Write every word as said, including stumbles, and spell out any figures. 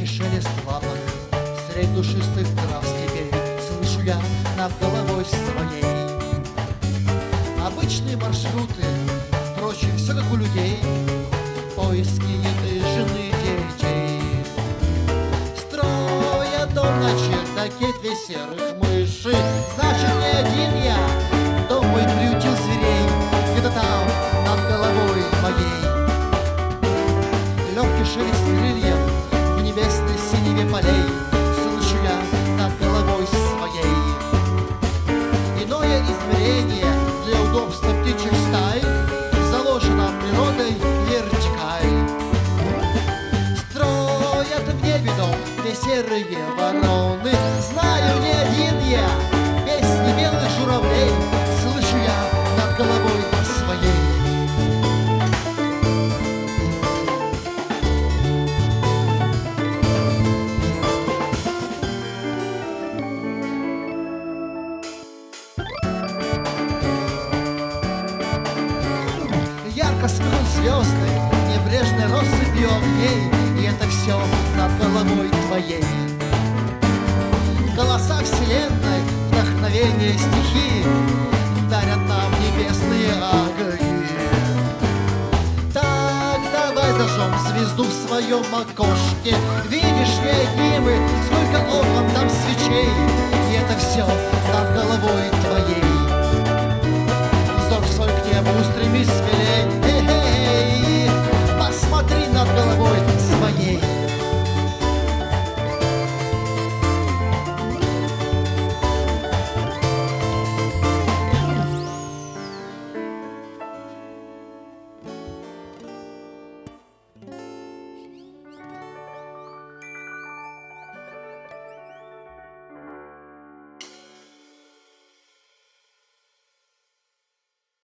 Легкий шелест лапок средь душистых трав степей слышу я над головой своей. Обычные маршруты, впрочем, все как у людей, поиски еды, жены, детей. Строя дом на чердаке две серых мыши, значит, не один я, дом мой приютил зверей, где-то там, над головой моей. Легкий шелест крыльев в небесной синеве полей слышу я над головой своей. Иное измерение для удобства птичьих стай заложено природой вертикаль. Строят в небе дом две серые вороны, знаю, не один я, песни белых журавлей слышу я над головой своей. Ярко смеют звезды, небрежной россыпью огней, и это все над головой твоей. Голоса вселенной, вдохновение стихии дарят нам небесные огни. Так давай зажжем звезду в своем окошке. Видишь, не одни мы, сколько окон там свечей, и это все над головой твоей. Взор свой к небу устремись смелей,